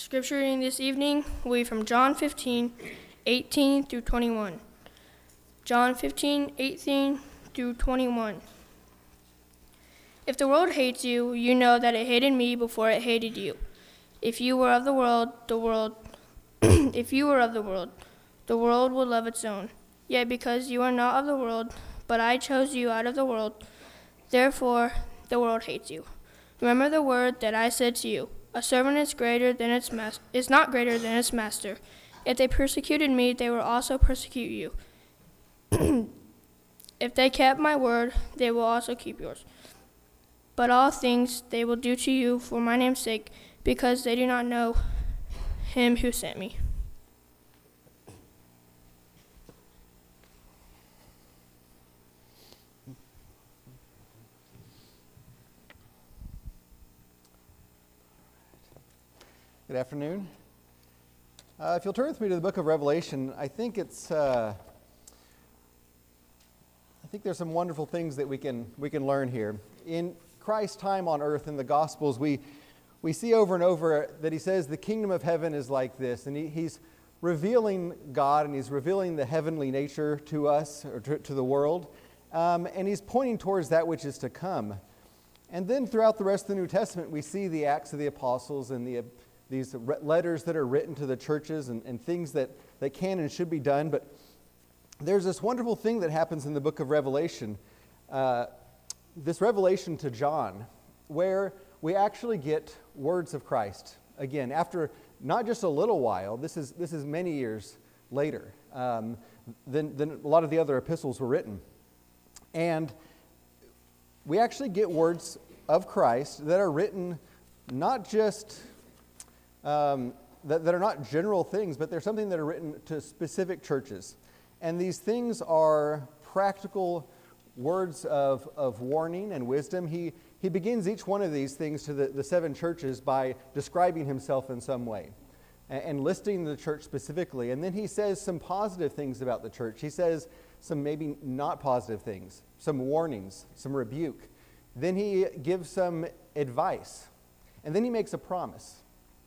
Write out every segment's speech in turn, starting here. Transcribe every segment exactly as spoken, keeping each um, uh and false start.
Scripture reading this evening will be from John fifteen, eighteen through twenty-one. John fifteen, eighteen through twenty-one. If the world hates you, you know that it hated me before it hated you. If you were of the world, the world, if you were of the world, the world would love its own. Yet because you are not of the world, but I chose you out of the world, therefore the world hates you. Remember the word that I said to you. A servant is greater than its mas- is not greater than its master. If they persecuted me, they will also persecute you. If they kept my word, they will also keep yours. But all things they will do to you for my name's sake, because they do not know him who sent me. Good afternoon. Uh, if you'll turn with me to the book of Revelation, I think it's uh, I think there's some wonderful things that we can we can learn here. In Christ's time on earth in the Gospels, we we see over and over that he says the kingdom of heaven is like this, and he, he's revealing God and he's revealing the heavenly nature to us or to, to the world, um, and he's pointing towards that which is to come. And then throughout the rest of the New Testament, we see the Acts of the Apostles and the these letters that are written to the churches and, and things that, that can and should be done. But there's this wonderful thing that happens in the book of Revelation, uh, this revelation to John, where we actually get words of Christ. Again, after not just a little while, this is, this is many years later um, than, than a lot of the other epistles were written. And we actually get words of Christ that are written not just... Um, that, that are not general things, but they're something that are written to specific churches. And these things are practical words of, of warning and wisdom. He, he begins each one of these things to the, the seven churches by describing himself in some way and, and listing the church specifically. And then he says some positive things about the church. He says some maybe not positive things, some warnings, some rebuke. Then he gives some advice. And then he makes a promise.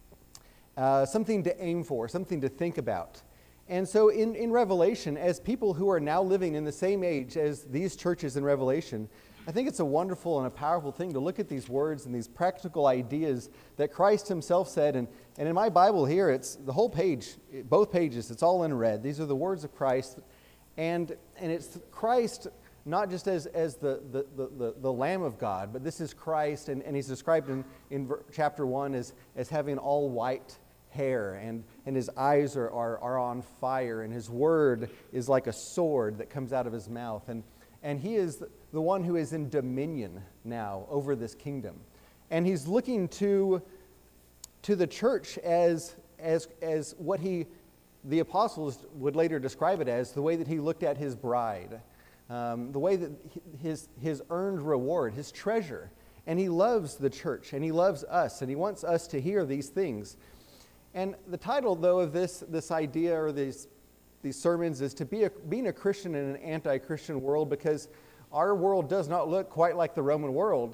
Uh, something to aim for, something to think about. And so in, in Revelation, as people who are now living in the same age as these churches in Revelation, I think it's a wonderful and a powerful thing to look at these words and these practical ideas that Christ himself said. And, and in my Bible here, it's the whole page, both pages, it's all in red. These are the words of Christ. And, and it's Christ not just as, as the, the, the, the, the Lamb of God, but this is Christ, and, and he's described in, in chapter one as, as having all white hair, and, and his eyes are, are, are on fire, and his word is like a sword that comes out of his mouth. And, and he is the one who is in dominion now over this kingdom. And he's looking to, to the church as, as, as what he, the apostles would later describe it as, the way that he looked at his bride, um, the way that his, his earned reward, his treasure. And he loves the church, and he loves us, and he wants us to hear these things. And the title, though, of this, this idea or these, these sermons is to be a, being a Christian in an anti-Christian world, because our world does not look quite like the Roman world.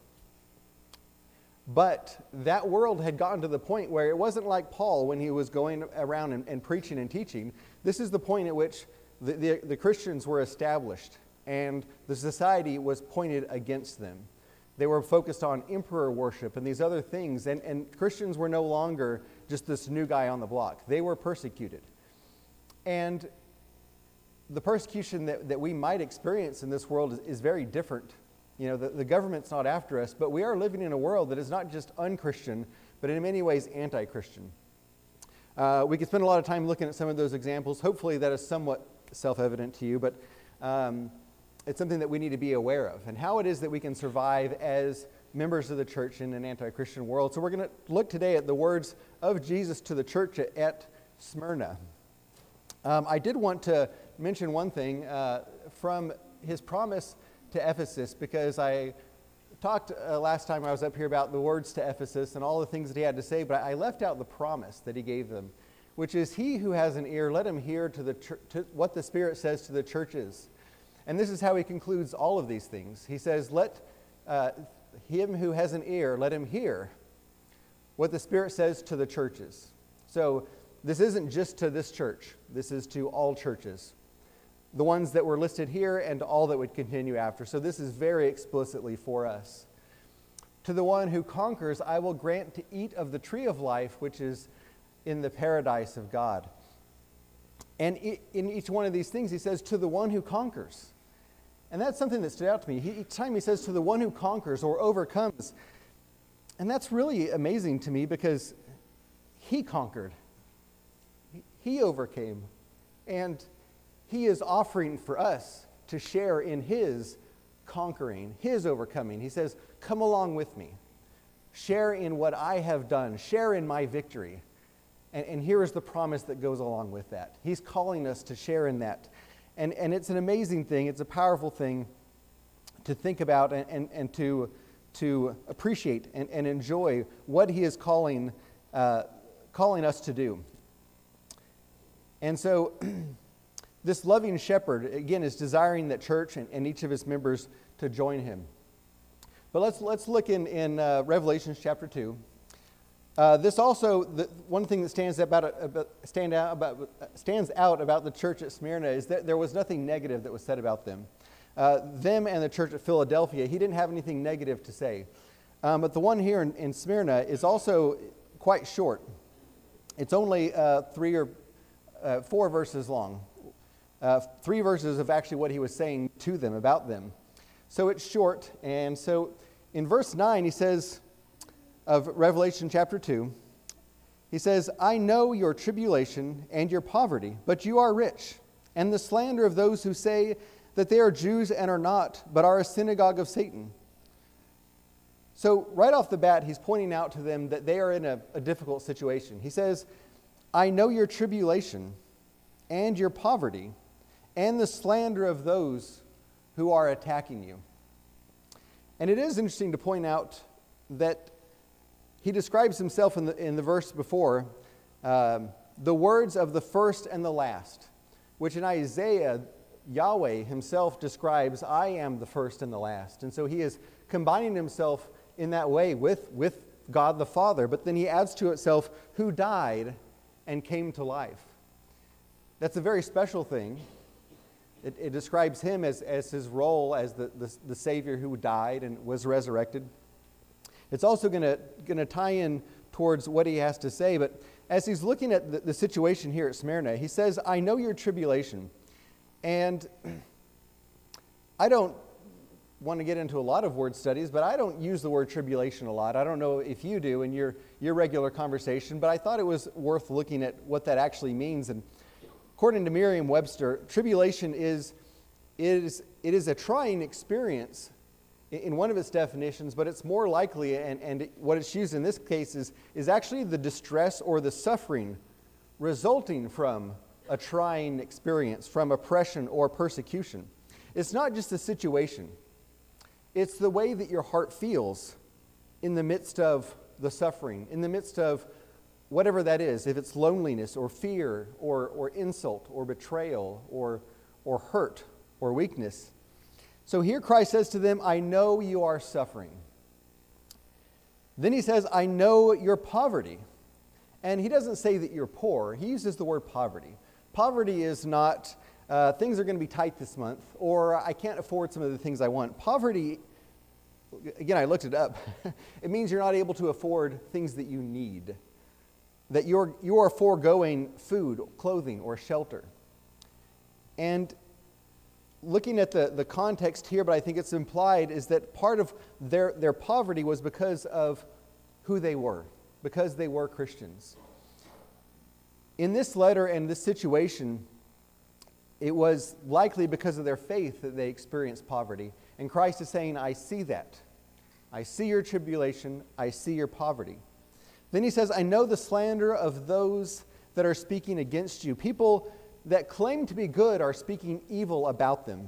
But that world had gotten to the point where it wasn't like Paul when he was going around and, and preaching and teaching. This is the point at which the, the, the Christians were established and the society was pointed against them. They were focused on emperor worship and these other things, and, and Christians were no longer just this new guy on the block. They were persecuted. And the persecution that, that we might experience in this world is, is very different. You know, the, the government's not after us, but we are living in a world that is not just un-Christian, but in many ways anti-Christian. Uh, we could spend a lot of time looking at some of those examples. Hopefully that is somewhat self-evident to you, but um, it's something that we need to be aware of, and how it is that we can survive as members of the church in an anti-Christian world. So we're going to look today at the words of Jesus to the church at, at Smyrna. Um, I did want to mention one thing uh, from his promise to Ephesus, because I talked uh, last time I was up here about the words to Ephesus and all the things that he had to say, but I left out the promise that he gave them, which is, he who has an ear, let him hear to, the ch- to what the Spirit says to the churches. And this is how he concludes all of these things. He says, let uh, him who has an ear, let him hear what the Spirit says to the churches. So this isn't just to this church. This is to all churches, the ones that were listed here and all that would continue after. So this is very explicitly for us. To the one who conquers, I will grant to eat of the tree of life, which is in the paradise of God. And in each one of these things, he says, to the one who conquers. And that's something that stood out to me. He, each time he says, to the one who conquers or overcomes. And that's really amazing to me because he conquered. He overcame. And he is offering for us to share in his conquering, his overcoming. He says, come along with me. Share in what I have done. Share in my victory. And, and here is the promise that goes along with that. He's calling us to share in that. And, and it's an amazing thing. It's a powerful thing to think about and, and, and to, to appreciate and, and enjoy what he is calling, uh, calling us to do. And so this loving shepherd, again, is desiring that church and, and each of his members to join him. But let's, let's look in, in uh, Revelation chapter two. Uh, this also, the, one thing that stands, about, about, stand out about, stands out about the church at Smyrna is that there was nothing negative that was said about them. Uh, them and the church at Philadelphia, he didn't have anything negative to say. Um, but the one here in, in Smyrna is also quite short. It's only uh, three or uh, four verses long. Uh, three verses of actually what he was saying to them, about them. So it's short. And so in verse nine, he says, of Revelation chapter two, he says, I know your tribulation and your poverty, but you are rich, and the slander of those who say that they are Jews and are not, but are a synagogue of Satan. So right off the bat, he's pointing out to them that they are in a, a difficult situation. He says, I know your tribulation and your poverty and the slander of those who are attacking you. And it is interesting to point out that he describes himself in the, in the verse before, um, the words of the first and the last, which in Isaiah, Yahweh himself describes, I am the first and the last. And so he is combining himself in that way with, with God the Father, but then he adds to itself, who died and came to life. That's a very special thing. It, it describes him as, as his role as the, the, the Savior who died and was resurrected. It's also going to going to tie in towards what he has to say, but as he's looking at the, the situation here at Smyrna, he says, I know your tribulation. And I don't want to get into a lot of word studies, but I don't use the word tribulation a lot. I don't know if you do in your, your regular conversation, but I thought it was worth looking at what that actually means. And according to Merriam-Webster, tribulation is, is, it is a trying experience in one of its definitions, but it's more likely, and, and what it's used in this case is, is actually the distress or the suffering resulting from a trying experience, from oppression or persecution. It's not just a situation. It's the way that your heart feels in the midst of the suffering, in the midst of whatever that is, if it's loneliness or fear or, or insult or betrayal or, or hurt or weakness. So here Christ says to them, I know you are suffering. Then he says, I know your poverty. And he doesn't say that you're poor. He uses the word poverty. Poverty is not, uh, things are going to be tight this month, or I can't afford some of the things I want. Poverty, again, I looked it up. It means you're not able to afford things that you need. That you're, you are foregoing food, clothing, or shelter. And looking at the, the context here, but I think it's implied, is that part of their, their poverty was because of who they were, because they were Christians. In this letter and this situation, it was likely because of their faith that they experienced poverty. And Christ is saying, I see that. I see your tribulation. I see your poverty. Then he says, I know the slander of those that are speaking against you. People that claim to be good are speaking evil about them.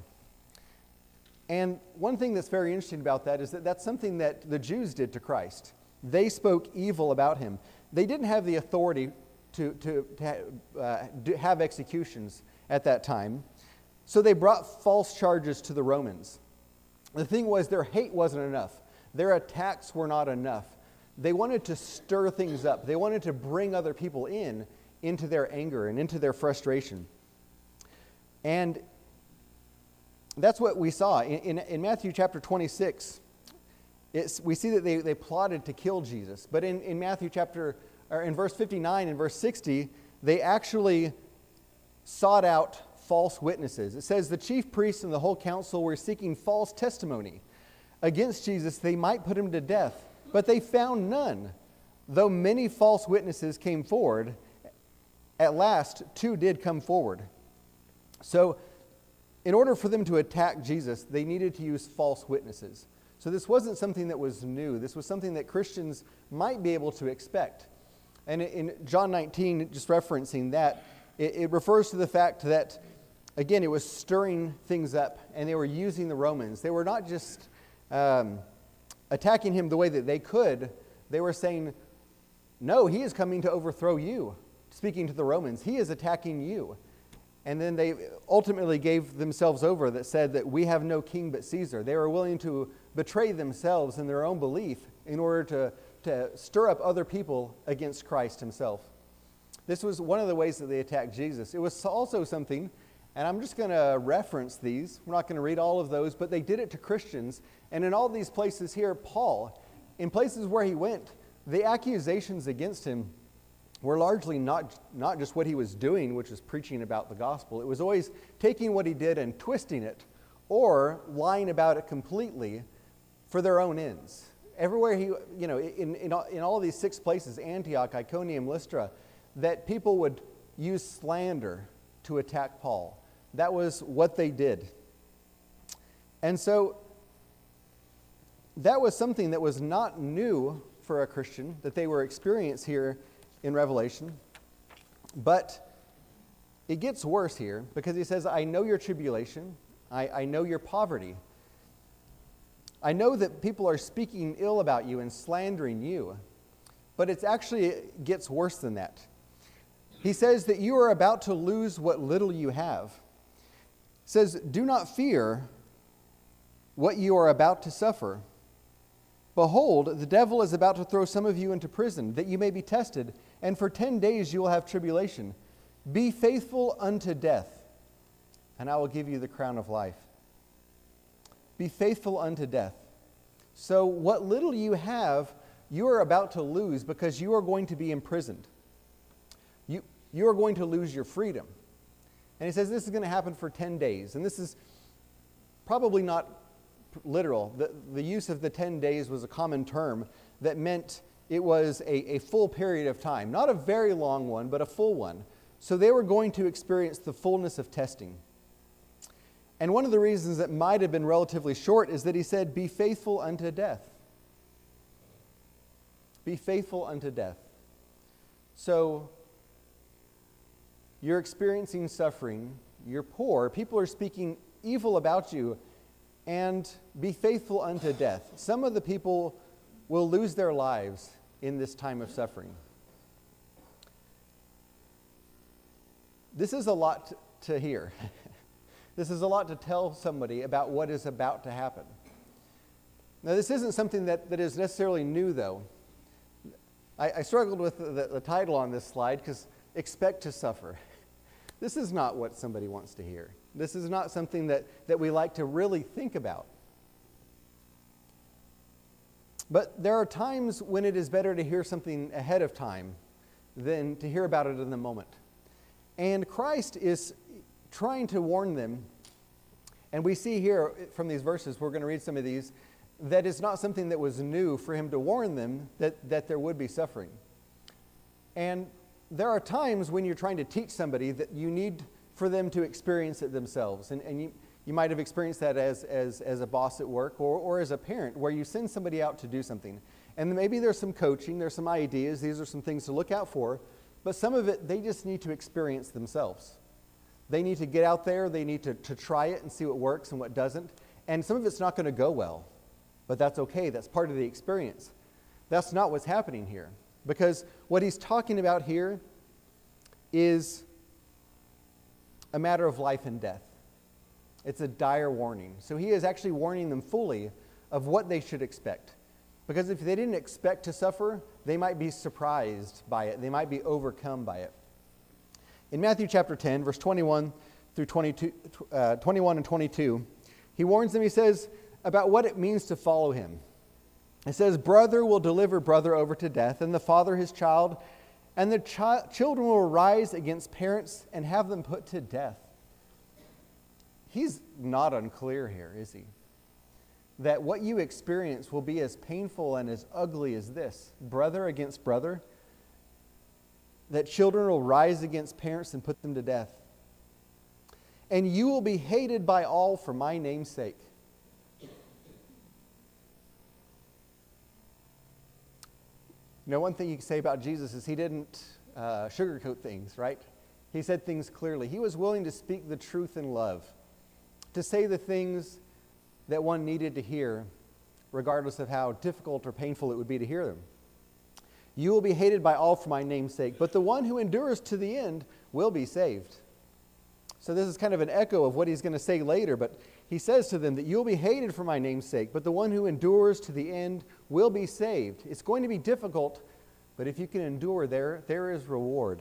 And one thing that's very interesting about that is that that's something that the Jews did to Christ. They spoke evil about him. They didn't have the authority to, to, to uh, do, have executions at that time. So they brought false charges to the Romans. The thing was, their hate wasn't enough. Their attacks were not enough. they wanted to stir things up. They wanted to bring other people in into their anger and into their frustration. And that's what we saw. In, in, in Matthew chapter twenty-six, it's, we see that they, they plotted to kill Jesus. But in, in Matthew chapter, or in verse fifty-nine and verse sixty, they actually sought out false witnesses. It says the chief priests and the whole council were seeking false testimony against Jesus. They might put him to death, but they found none. Though many false witnesses came forward, at last two did come forward. So in order for them to attack Jesus, they needed to use false witnesses. So this wasn't something that was new. This was something that Christians might be able to expect. And in John nineteen, just referencing that, it, it refers to the fact that, again, it was stirring things up, and they were using the Romans. They were not just um, attacking him the way that they could. They were saying, no, he is coming to overthrow you. Speaking to the Romans, he is attacking you. And then they ultimately gave themselves over that said that we have no king but Caesar. They were willing to betray themselves in their own belief in order to, to stir up other people against Christ himself. This was one of the ways that they attacked Jesus. It was also something, and I'm just going to reference these. We're not going to read all of those, but they did it to Christians. And in all these places here, Paul, in places where he went, the accusations against him were largely not, not just what he was doing, which was preaching about the gospel. It was always taking what he did and twisting it, or lying about it completely for their own ends. Everywhere he, you know, in, in, in all these six places, Antioch, Iconium, Lystra, that people would use slander to attack Paul. That was what they did. And so that was something that was not new for a Christian, that they were experiencing here in Revelation. But it gets worse here because he says, I know your tribulation. I, I know your poverty. I know that people are speaking ill about you and slandering you. But it's actually it gets worse than that. He says that you are about to lose what little you have. He says, do not fear what you are about to suffer. Behold, the devil is about to throw some of you into prison, that you may be tested, and for ten days you will have tribulation. Be faithful unto death, and I will give you the crown of life. Be faithful unto death. So what little you have, you are about to lose because you are going to be imprisoned. You, you are going to lose your freedom. And he says this is going to happen for ten days. And this is probably not literal. The, the use of the ten days was a common term that meant it was a, a full period of time. Not a very long one, but a full one. So they were going to experience the fullness of testing. And one of the reasons that might have been relatively short is that he said, be faithful unto death. Be faithful unto death. So you're experiencing suffering, you're poor, people are speaking evil about you, and be faithful unto death. Some of the people will lose their lives in this time of suffering. This is a lot to hear. This is a lot to tell somebody about what is about to happen. Now, this isn't something that, that is necessarily new, though. I, I struggled with the, the title on this slide because expect to suffer. This is not what somebody wants to hear. This is not something that, that we like to really think about. But there are times when it is better to hear something ahead of time than to hear about it in the moment. And Christ is trying to warn them, and we see here from these verses, we're going to read some of these, that it's not something that was new for him to warn them that, that there would be suffering. And there are times when you're trying to teach somebody that you need for them to experience it themselves. And, and you, you might have experienced that as, as, as a boss at work or, or as a parent, where you send somebody out to do something. And maybe there's some coaching, there's some ideas, these are some things to look out for, but some of it they just need to experience themselves. They need to get out there, they need to, to try it and see what works and what doesn't. And some of it's not going to go well, but that's okay, that's part of the experience. That's not what's happening here. Because what he's talking about here is a matter of life and death. It's a dire warning. So he is actually warning them fully of what they should expect. Because if they didn't expect to suffer, they might be surprised by it. They might be overcome by it. In Matthew chapter ten, verse twenty-one through twenty-two, uh, twenty-one and twenty-two, he warns them, he says, about what it means to follow him. It says, brother will deliver brother over to death, and the father his child, and the chi- children will rise against parents and have them put to death. He's not unclear here, is he? That what you experience will be as painful and as ugly as this. Brother against brother. That children will rise against parents and put them to death. And you will be hated by all for my name's sake. You know, one thing you can say about Jesus is he didn't uh, sugarcoat things, right? He said things clearly. He was willing to speak the truth in love. To say the things that one needed to hear, regardless of how difficult or painful it would be to hear them. You will be hated by all for my name's sake, but the one who endures to the end will be saved. So this is kind of an echo of what he's going to say later, but he says to them that you'll be hated for my name's sake, but the one who endures to the end will be saved. It's going to be difficult, but if you can endure, there, there is reward.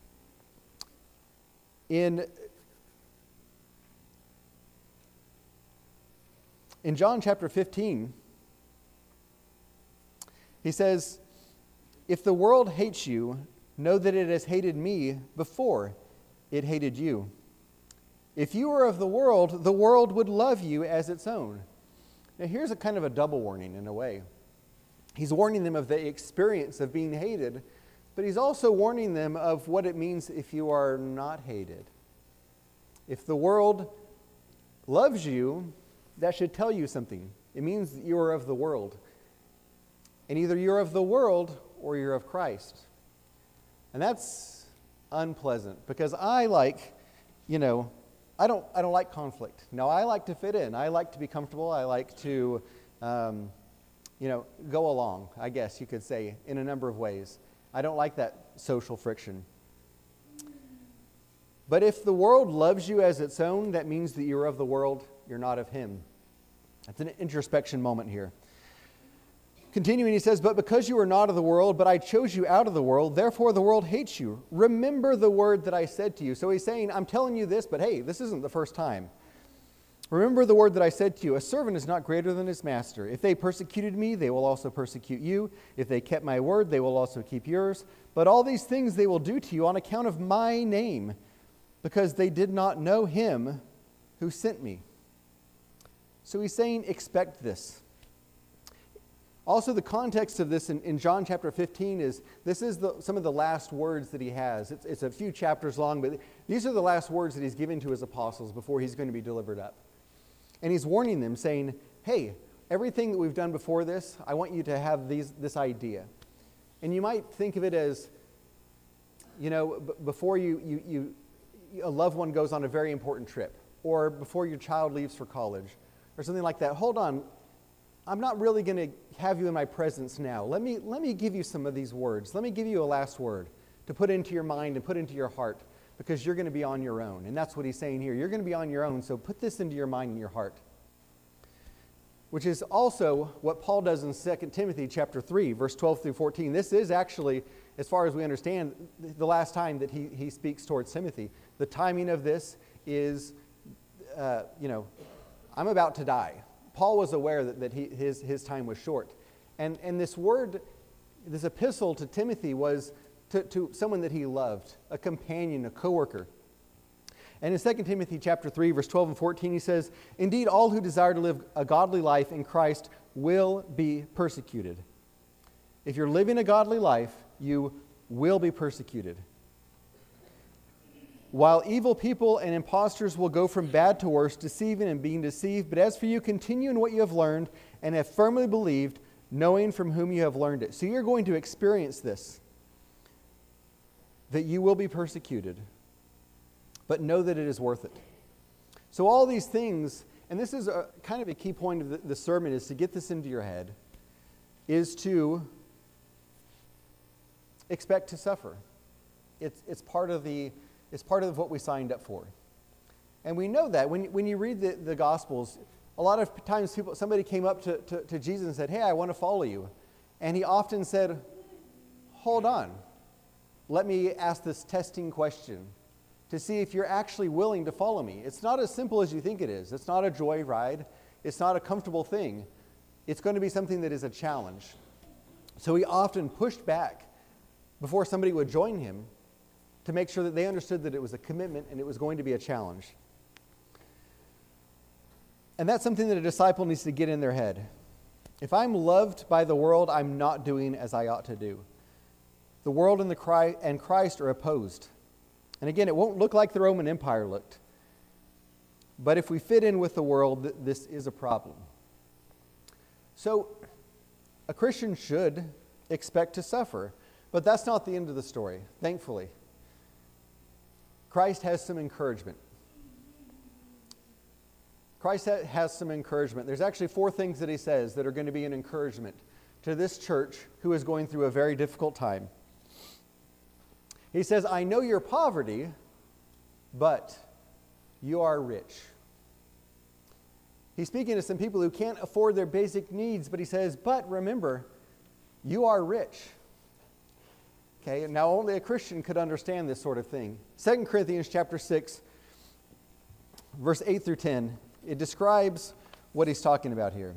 In In John chapter fifteen, he says, if the world hates you, know that it has hated me before it hated you. If you were of the world, the world would love you as its own. Now here's a kind of a double warning in a way. He's warning them of the experience of being hated, but he's also warning them of what it means if you are not hated. If the world loves you, that should tell you something. It means that you are of the world. And either you're of the world or you're of Christ. And that's unpleasant because I like, you know, I don't I don't like conflict. No, I like to fit in. I like to be comfortable. I like to, um, you know, go along, I guess you could say, in a number of ways. I don't like that social friction. But if the world loves you as its own, that means that you're of the world, you're not of him. That's an introspection moment here. Continuing, he says, but because you are not of the world, but I chose you out of the world, therefore the world hates you. Remember the word that I said to you. So he's saying, I'm telling you this, but hey, this isn't the first time. Remember the word that I said to you. A servant is not greater than his master. If they persecuted me, they will also persecute you. If they kept my word, they will also keep yours. But all these things they will do to you on account of my name, because they did not know him who sent me. So he's saying, expect this. Also, the context of this in, in John chapter fifteen is, this is the, some of the last words that he has. It's, it's a few chapters long, but these are the last words that he's given to his apostles before he's going to be delivered up. And he's warning them, saying, hey, everything that we've done before this, I want you to have these, this idea. And you might think of it as, you know, b- before you, you, you, a loved one goes on a very important trip, or before your child leaves for college, or something like that. Hold on, I'm not really going to have you in my presence now. Let me, let me give you some of these words. Let me give you a last word to put into your mind and put into your heart, because you're going to be on your own. And that's what he's saying here. You're going to be on your own, so put this into your mind and your heart. Which is also what Paul does in Second Timothy chapter three, verse twelve through fourteen. This is actually, as far as we understand, the last time that he, he speaks towards Timothy. The timing of this is, uh, you know, I'm about to die. Paul was aware that, that he, his, his time was short. And, and this word, this epistle to Timothy was to, to someone that he loved, a companion, a coworker. And in Second Timothy chapter three, verse twelve and fourteen, he says, indeed, all who desire to live a godly life in Christ will be persecuted. If you're living a godly life, you will be persecuted. While evil people and impostors will go from bad to worse, deceiving and being deceived. But as for you, continue in what you have learned and have firmly believed, knowing from whom you have learned it. So you're going to experience this, that you will be persecuted, but know that it is worth it. So all these things, and this is a, kind of a key point of the, the sermon, is to get this into your head, is to expect to suffer. It's, it's part of the... It's part of what we signed up for. And we know that. When, when you read the, the Gospels, A lot of times people, somebody came up to, to, to Jesus and said, hey, I want to follow you. And he often said, hold on. Let me ask this testing question to see if you're actually willing to follow me. It's not as simple as you think it is. It's not a joy ride. It's not a comfortable thing. It's going to be something that is a challenge. So he often pushed back before somebody would join him to make sure that they understood that it was a commitment and it was going to be a challenge. And that's something that a disciple needs to get in their head. If I'm loved by the world, I'm not doing as I ought to do. The world and, the Christ, and Christ are opposed. And again, it won't look like the Roman Empire looked. But if we fit in with the world, this is a problem. So, a Christian should expect to suffer. But that's not the end of the story, thankfully. Christ has some encouragement. Christ has some encouragement. There's actually four things that he says that are going to be an encouragement to this church who is going through a very difficult time. He says, I know your poverty, but you are rich. He's speaking to some people who can't afford their basic needs, but he says, but remember, you are rich. Okay, now only a Christian could understand this sort of thing. Second Corinthians chapter six, verse eight through ten, it describes what he's talking about here.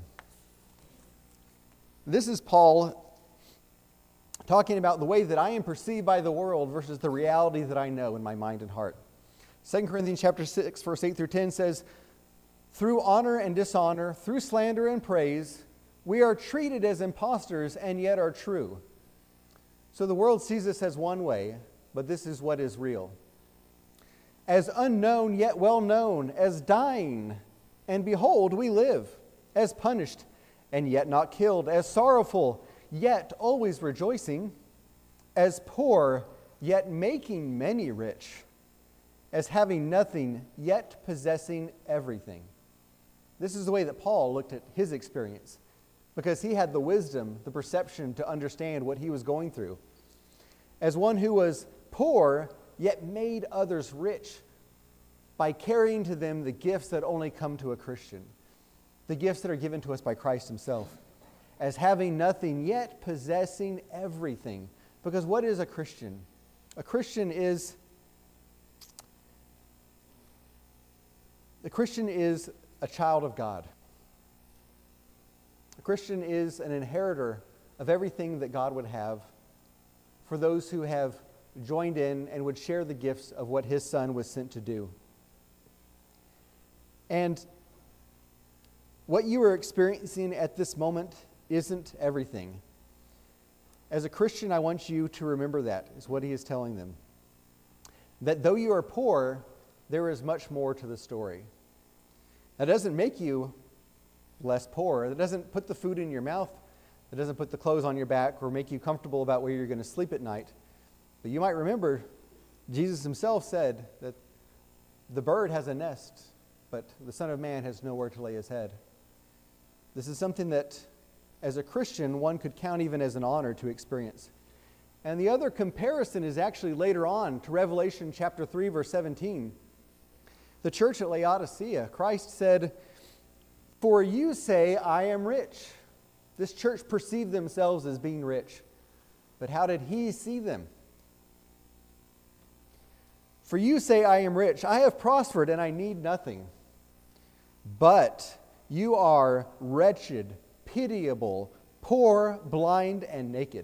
This is Paul talking about the way that I am perceived by the world versus the reality that I know in my mind and heart. Second Corinthians chapter six, verse eight through ten says, through honor and dishonor, through slander and praise, we are treated as impostors and yet are true. So the world sees us as one way, but this is what is real. As unknown yet well known, as dying, and behold, we live, as punished and yet not killed, as sorrowful yet always rejoicing, as poor yet making many rich, as having nothing yet possessing everything. This is the way that Paul looked at his experience, because he had the wisdom, the perception to understand what he was going through. As one who was poor, yet made others rich by carrying to them the gifts that only come to a Christian, the gifts that are given to us by Christ himself. As having nothing, yet possessing everything. Because what is a Christian? A Christian is, a Christian is a child of God. A Christian is an inheritor of everything that God would have for those who have joined in and would share the gifts of what his Son was sent to do. And what you are experiencing at this moment isn't everything. As a Christian, I want you to remember that, is what he is telling them. That though you are poor, there is much more to the story. That doesn't make you less poor. That doesn't put the food in your mouth. That doesn't put the clothes on your back or make you comfortable about where you're going to sleep at night. But you might remember, Jesus himself said that the bird has a nest, but the Son of Man has nowhere to lay his head. This is something that, as a Christian, one could count even as an honor to experience. And the other comparison is actually later on to Revelation chapter three, verse seventeen. The church at Laodicea, Christ said, "For you say, I am rich." This church perceived themselves as being rich. But how did he see them? "For you say, I am rich. I have prospered and I need nothing. But you are wretched, pitiable, poor, blind, and naked."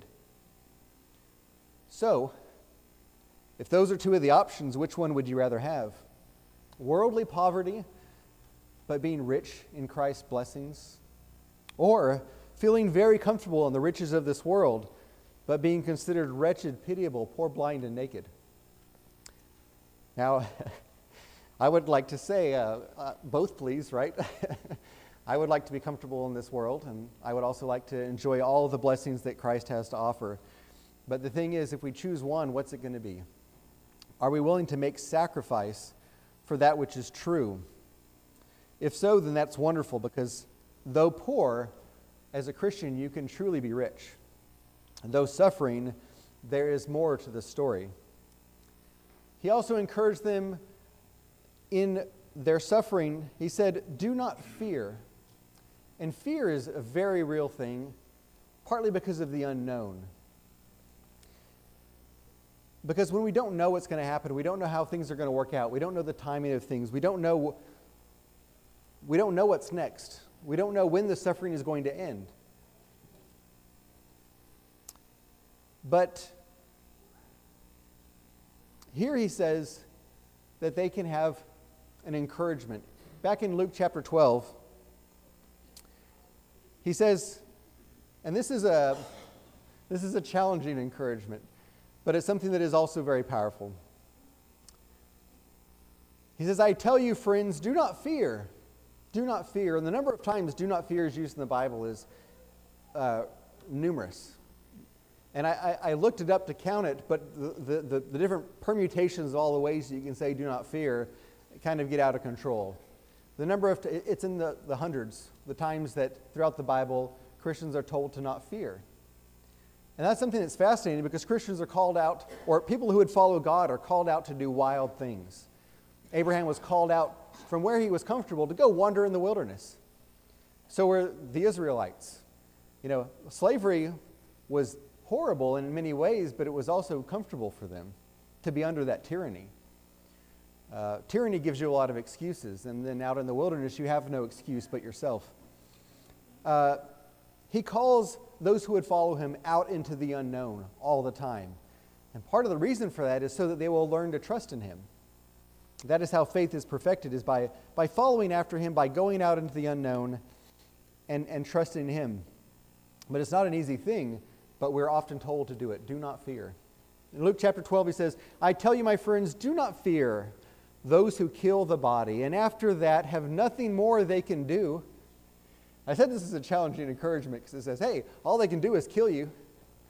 So, if those are two of the options, which one would you rather have? Worldly poverty, but being rich in Christ's blessings? Or feeling very comfortable in the riches of this world, but being considered wretched, pitiable, poor, blind, and naked? Now, I would like to say uh, uh, both, please, right? I would like to be comfortable in this world, and I would also like to enjoy all the blessings that Christ has to offer. But the thing is, if we choose one, what's it going to be? Are we willing to make sacrifice for that which is true? If so, then that's wonderful, because though poor, as a Christian, you can truly be rich. And though suffering, there is more to the story. He also encouraged them in their suffering. He said, "Do not fear." And fear is a very real thing, partly because of the unknown. Because when we don't know what's going to happen, we don't know how things are going to work out, we don't know the timing of things, we don't know, we don't know what's next, we don't know when the suffering is going to end. But here he says that they can have an encouragement. Back in Luke chapter twelve, he says, and this is a this is a challenging encouragement, but it's something that is also very powerful. He says, I tell you, friends, do not fear. Do not fear. And the number of times do not fear is used in the Bible is uh, numerous. And I, I, I looked it up to count it, but the, the, the different permutations of all the ways that you can say do not fear kind of get out of control. The number of, t- it's in the, the hundreds, the times that throughout the Bible Christians are told to not fear. And that's something that's fascinating because Christians are called out, or people who would follow God are called out to do wild things. Abraham was called out from where he was comfortable to go wander in the wilderness. So were the Israelites. You know, slavery was horrible in many ways, but it was also comfortable for them to be under that tyranny. Uh, tyranny gives you a lot of excuses, and then out in the wilderness you have no excuse but yourself. Uh, he calls those who would follow him out into the unknown all the time. And part of the reason for that is so that they will learn to trust in him. That is how faith is perfected, is by, by following after him, by going out into the unknown and, and trusting him. But it's not an easy thing, but we're often told to do it. Do not fear. In Luke chapter twelve, he says, I tell you, my friends, do not fear those who kill the body, and after that have nothing more they can do. I said this is a challenging encouragement because it says, hey, all they can do is kill you.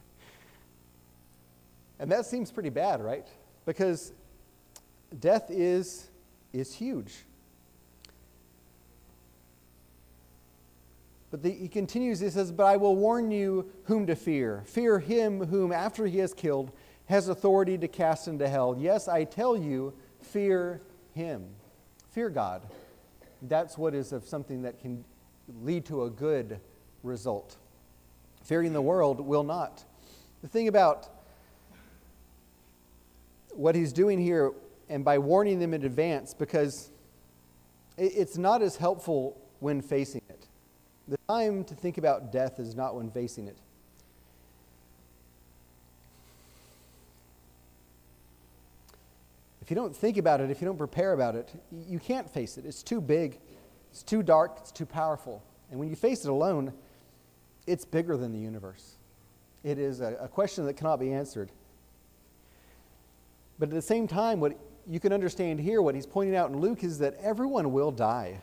And that seems pretty bad, right? Because death is, is huge. But the, he continues, he says, but I will warn you whom to fear. Fear him whom, after he is killed, has authority to cast into hell. Yes, I tell you, fear him. Fear God. That's what is of something that can lead to a good result. Fearing the world will not. The thing about what he's doing here, and by warning them in advance, because it's not as helpful when facing it. The time to think about death is not when facing it. If you don't think about it, if you don't prepare about it, you can't face it. It's too big, it's too dark, it's too powerful. And when you face it alone, it's bigger than the universe. It is a, a question that cannot be answered. But at the same time, what you can understand here, what he's pointing out in Luke, is that everyone will die.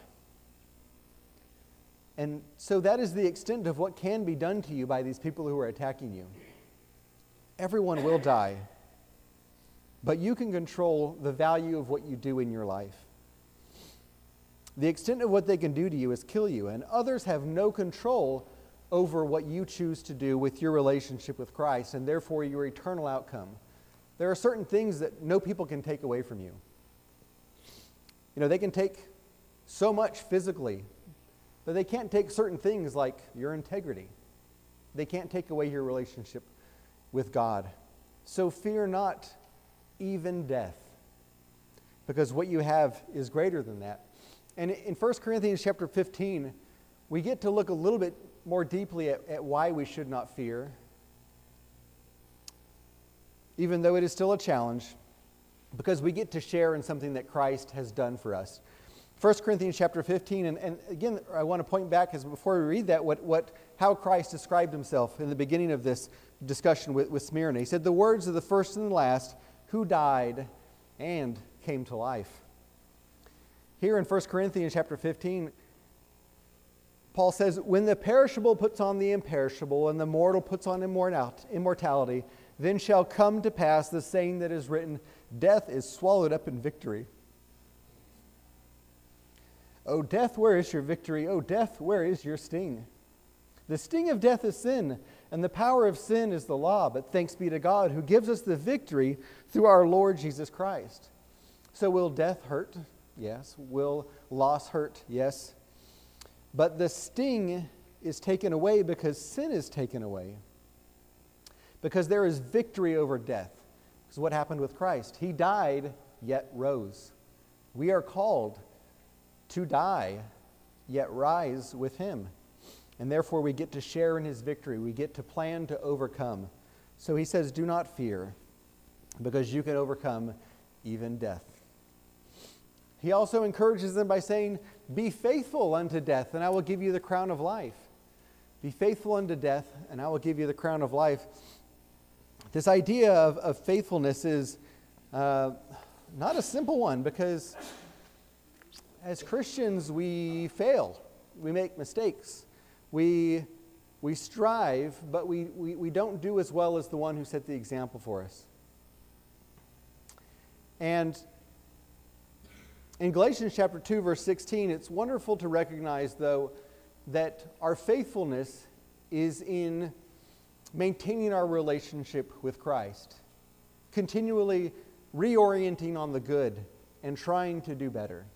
And so that is the extent of what can be done to you by these people who are attacking you. Everyone will die. But you can control the value of what you do in your life. The extent of what they can do to you is kill you, and others have no control over what you choose to do with your relationship with Christ, and therefore your eternal outcome. There are certain things that no people can take away from you. You know, they can take so much physically, but they can't take certain things like your integrity. They can't take away your relationship with God. So fear not even death, because what you have is greater than that. And in First Corinthians chapter fifteen, we get to look a little bit more deeply at, at why we should not fear, even though it is still a challenge, because we get to share in something that Christ has done for us. First Corinthians chapter fifteen, and, and again, I want to point back, as before we read that, what, what, how Christ described himself in the beginning of this discussion with, with Smyrna. He said, the words of the first and the last, who died and came to life. Here in First Corinthians chapter fifteen, Paul says, when the perishable puts on the imperishable, and the mortal puts on immortality, then shall come to pass the saying that is written, death is swallowed up in victory. O death, where is your victory? O death, where is your sting? The sting of death is sin, and the power of sin is the law. But thanks be to God who gives us the victory through our Lord Jesus Christ. So will death hurt? Yes. Will loss hurt? Yes. but the sting is taken away because sin is taken away. Because there is victory over death. Because what happened with Christ? He died, yet rose. We are called to die, yet rise with him. And therefore we get to share in his victory. We get to plan to overcome. So he says, do not fear, because you can overcome even death. He also encourages them by saying, be faithful unto death, and I will give you the crown of life. Be faithful unto death, and I will give you the crown of life. This idea of, of faithfulness is uh, not a simple one, because as Christians we fail. We make mistakes. We, we strive, but we, we, we don't do as well as the one who set the example for us. And in Galatians chapter two, verse sixteen, it's wonderful to recognize, though, that our faithfulness is in maintaining our relationship with Christ, continually reorienting on the good and trying to do better.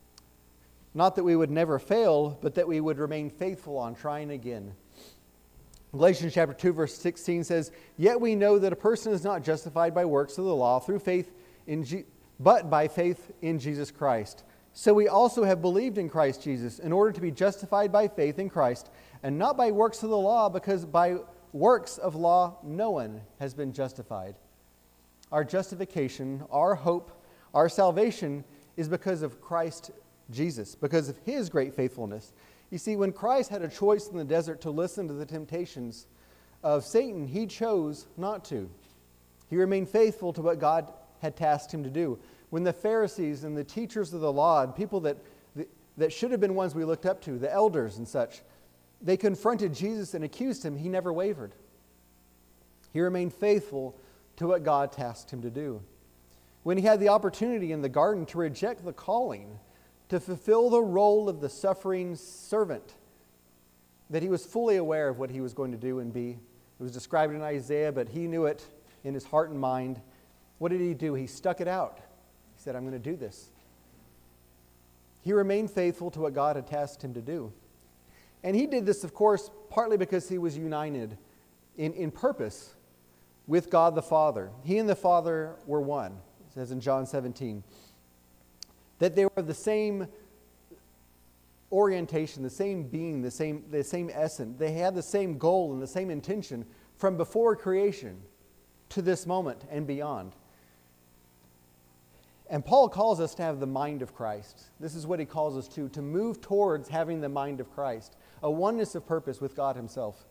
Not that we would never fail, but that we would remain faithful on trying again. Galatians chapter two, verse sixteen says, yet we know that a person is not justified by works of the law through faith in Je- but by faith in Jesus Christ. So we also have believed in Christ Jesus in order to be justified by faith in Christ, and not by works of the law, because by works of law no one has been justified. Our justification, our hope, our salvation is because of Christ Jesus, because of his great faithfulness. You see, when Christ had a choice in the desert to listen to the temptations of Satan, he chose not to. He remained faithful to what God had tasked him to do. When the Pharisees and the teachers of the law and people that, that should have been ones we looked up to, the elders and such, they confronted Jesus and accused him, he never wavered. He remained faithful to what God tasked him to do. When he had the opportunity in the garden to reject the calling, to fulfill the role of the suffering servant, that he was fully aware of what he was going to do and be. It was described in Isaiah, but he knew it in his heart and mind. What did he do? He stuck it out. He said, I'm going to do this. He remained faithful to what God had tasked him to do. And he did this, of course, partly because he was united in, in purpose with God the Father. He and the Father were one, it says in John seventeen. That they were the same orientation, the same being, the same, the same essence. They had the same goal and the same intention from before creation to this moment and beyond. And Paul calls us to have the mind of Christ. This is what he calls us to, to move towards having the mind of Christ, a oneness of purpose with God himself.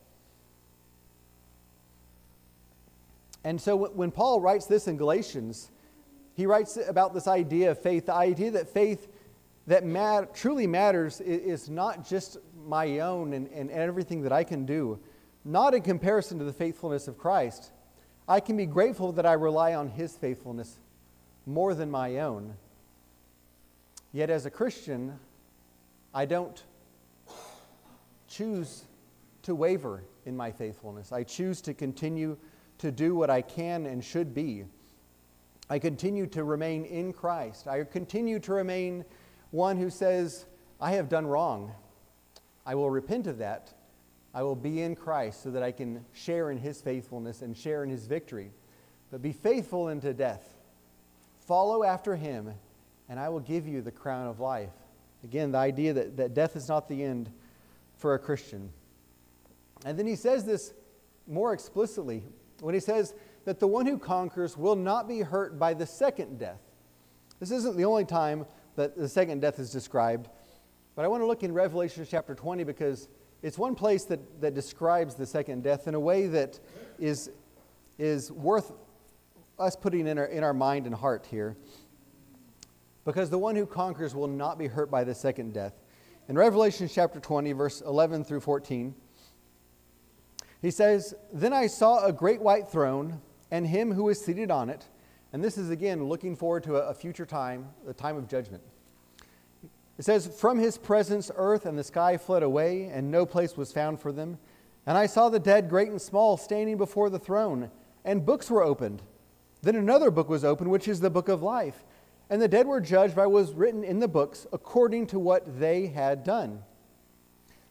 And so when Paul writes this in Galatians, he writes about this idea of faith, the idea that faith that mat- truly matters is, is not just my own and, and everything that I can do, not in comparison to the faithfulness of Christ. I can be grateful that I rely on his faithfulness more than my own. Yet as a Christian, I don't choose to waver in my faithfulness. I choose to continue to do what I can and should be. I continue to remain in Christ. I continue to remain one who says, I have done wrong. I will repent of that. I will be in Christ so that I can share in his faithfulness and share in his victory. But be faithful unto death. Follow after him, and I will give you the crown of life. Again, the idea that, that death is not the end for a Christian. And then he says this more explicitly when he says that the one who conquers will not be hurt by the second death. This isn't the only time that the second death is described, but I want to look in Revelation chapter twenty because it's one place that, that describes the second death in a way that is, is worth us putting in our, in our mind and heart here. Because the one who conquers will not be hurt by the second death. In Revelation chapter twenty, verse eleven through fourteen, he says, Then I saw a great white throne, and him who is seated on it. And this is again looking forward to a, a future time, the time of judgment. It says, From his presence earth and the sky fled away, and no place was found for them. And I saw the dead, great and small, standing before the throne, and books were opened. Then another book was opened, which is the book of life. And the dead were judged by what was written in the books according to what they had done.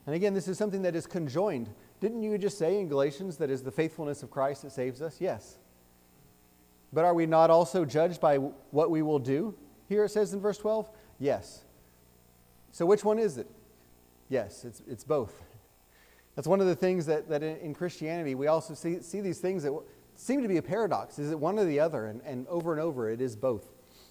And again, this is something that is conjoined. Didn't you just say in Galatians that is the faithfulness of Christ that saves us? Yes. But are we not also judged by what we will do? Here it says in verse twelve, yes. So which one is it? Yes, it's it's both. That's one of the things that, that in, in Christianity we also see, see these things that seem to be a paradox. Is it one or the other? And, and over and over it is both.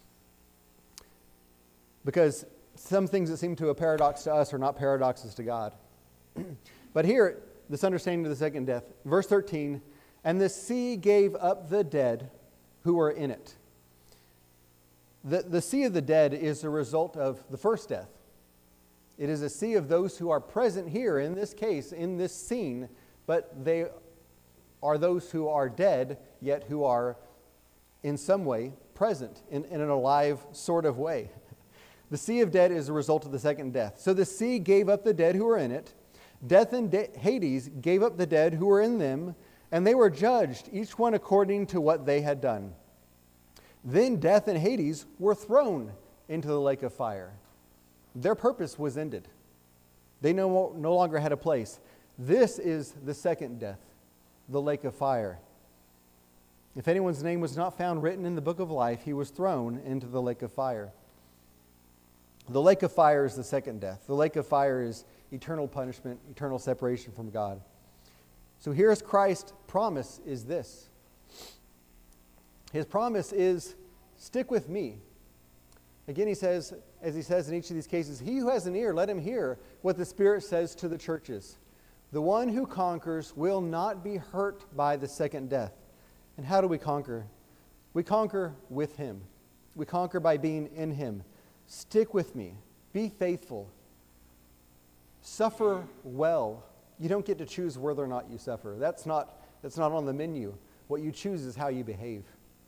Because some things that seem to a paradox to us are not paradoxes to God. But here, this understanding of the second death, verse thirteen, and the sea gave up the dead who were in it. The, the sea of the dead is a result of the first death. It is a sea of those who are present here, in this case, in this scene, but they are those who are dead, yet who are in some way present, in, in an alive sort of way. The sea of dead is a result of the second death. So the sea gave up the dead who were in it. Death and de- Hades gave up the dead who were in them, and they were judged, each one according to what they had done. Then death and Hades were thrown into the lake of fire. Their purpose was ended. They no, no longer had a place. This is the second death, the lake of fire. If anyone's name was not found written in the book of life, he was thrown into the lake of fire. The lake of fire is the second death. The lake of fire is eternal punishment, eternal separation from God. So here's Christ's promise is this. His promise is, stick with me. Again, he says, as he says in each of these cases, he who has an ear, let him hear what the Spirit says to the churches. The one who conquers will not be hurt by the second death. And how do we conquer? We conquer with him. We conquer by being in him. Stick with me. Be faithful. Suffer well. You don't get to choose whether or not you suffer. That's not, that's not on the menu. What you choose is how you behave.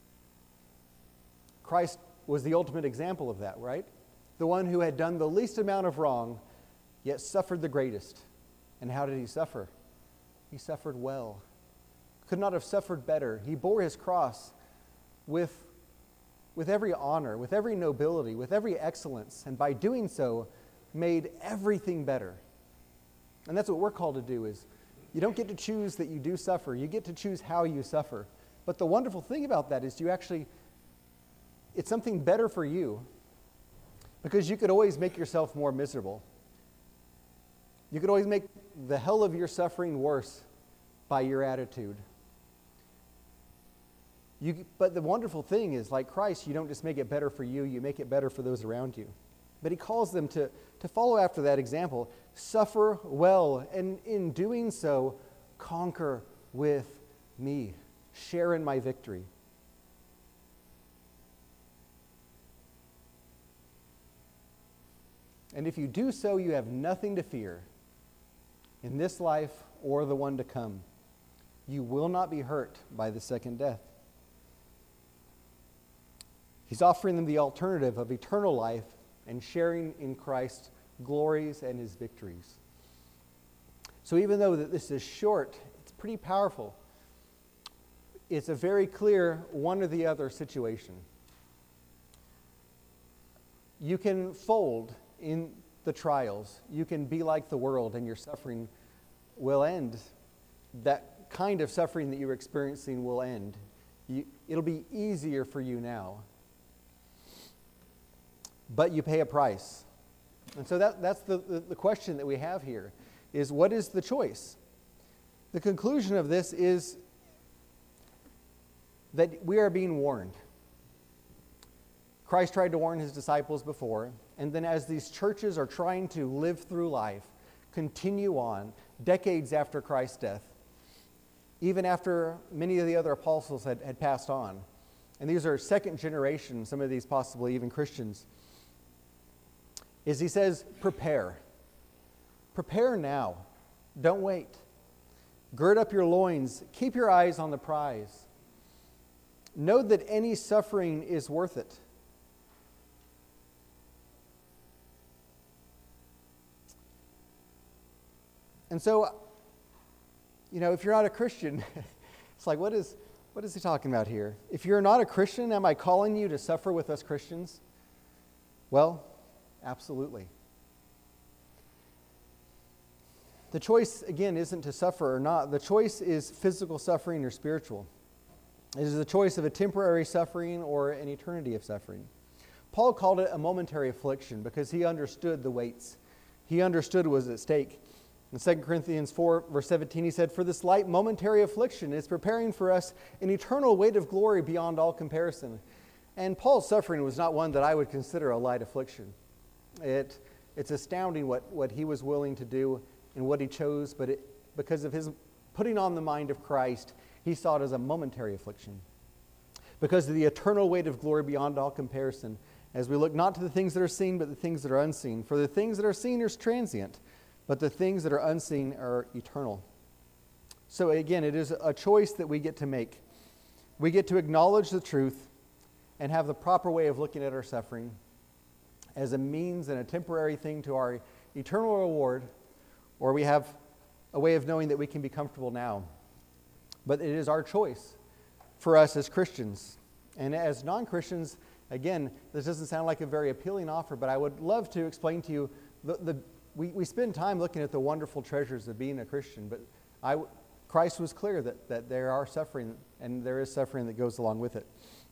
Christ was the ultimate example of that, right? The one who had done the least amount of wrong, yet suffered the greatest. And how did he suffer? He suffered well. Could not have suffered better. He bore his cross with, with every honor, with every nobility, with every excellence, and by doing so, made everything better. And that's what we're called to do is, you don't get to choose that you do suffer. You get to choose how you suffer. But the wonderful thing about that is you actually, it's something better for you, because you could always make yourself more miserable. You could always make the hell of your suffering worse by your attitude. You, but the wonderful thing is, like Christ, you don't just make it better for you, you make it better for those around you. But he calls them to, to follow after that example. Suffer well, and in doing so, conquer with me. Share in my victory. And if you do so, you have nothing to fear in this life or the one to come. You will not be hurt by the second death. He's offering them the alternative of eternal life and sharing in Christ's glories and his victories. So even though that this is short, it's pretty powerful. It's a very clear one or the other situation. You can fold in the trials. You can be like the world and your suffering will end. That kind of suffering that you're experiencing will end. You, it'll be easier for you now. But you pay a price. And so that, that's the, the, the question that we have here, is what is the choice? The conclusion of this is that we are being warned. Christ tried to warn his disciples before, and then as these churches are trying to live through life, continue on, decades after Christ's death, even after many of the other apostles had, had passed on, and these are second generation, some of these possibly even Christians, is he says, prepare. Prepare now. Don't wait. Gird up your loins. Keep your eyes on the prize. Know that any suffering is worth it. And so, you know, if you're not a Christian, it's like, what is, what is he talking about here? If you're not a Christian, am I calling you to suffer with us Christians? Well, absolutely. The choice, again, isn't to suffer or not. The choice is physical suffering or spiritual. It is the choice of a temporary suffering or an eternity of suffering. Paul called it a momentary affliction because he understood the weights. He understood what was at stake. In Second Corinthians four, verse seventeen, he said, "For this light momentary affliction is preparing for us an eternal weight of glory beyond all comparison." And Paul's suffering was not one that I would consider a light affliction. It, it's astounding what, what he was willing to do and what he chose, but it, because of his putting on the mind of Christ, he saw it as a momentary affliction. Because of the eternal weight of glory beyond all comparison, as we look not to the things that are seen, but the things that are unseen. For the things that are seen are transient, but the things that are unseen are eternal. So again, it is a choice that we get to make. We get to acknowledge the truth and have the proper way of looking at our suffering as a means and a temporary thing to our eternal reward, or we have a way of knowing that we can be comfortable now. But it is our choice for us as Christians. And as non-Christians, again, this doesn't sound like a very appealing offer, but I would love to explain to you, the, the we, we spend time looking at the wonderful treasures of being a Christian, but I, Christ was clear that, that there are suffering, and there is suffering that goes along with it.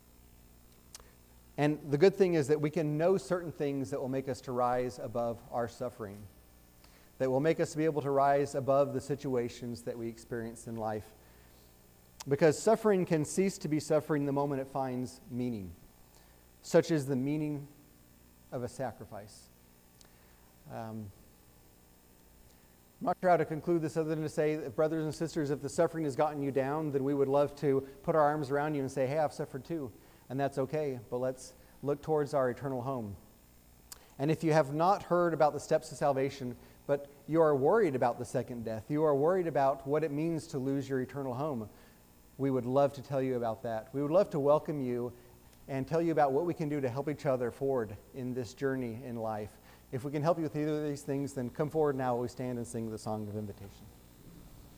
And the good thing is that we can know certain things that will make us to rise above our suffering, that will make us to be able to rise above the situations that we experience in life. Because suffering can cease to be suffering the moment it finds meaning, such as the meaning of a sacrifice. Um, I'm not sure how to conclude this other than to say, that brothers and sisters, if the suffering has gotten you down, then we would love to put our arms around you and say, hey, I've suffered too. And that's okay, but let's look towards our eternal home. And if you have not heard about the steps of salvation, but you are worried about the second death, you are worried about what it means to lose your eternal home, we would love to tell you about that. We would love to welcome you and tell you about what we can do to help each other forward in this journey in life. If we can help you with either of these things, then come forward now while we stand and sing the song of invitation.